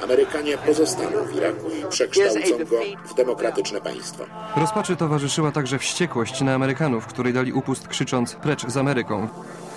Amerykanie pozostaną w Iraku i przekształcą go w demokratyczne państwo. Rozpaczy towarzyszyła także wściekłość na Amerykanów, której dali upust krzycząc precz z Ameryką.